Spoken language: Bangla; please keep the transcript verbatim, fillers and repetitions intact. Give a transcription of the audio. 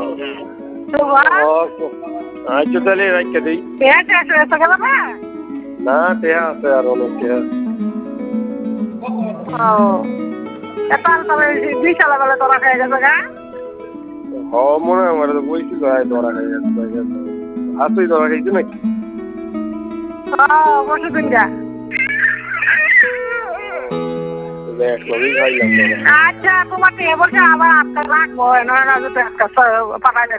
আচ্ছা তাহলে রাখতে দিই না টেহা আছে আর অনেক টেহা হ মনে হয় আমার বইছিল ধরা খাই আসই ধরা খাইছে নাকি আচ্ছা তোমার বলছে আবার আটটা রাখবো পাঠাই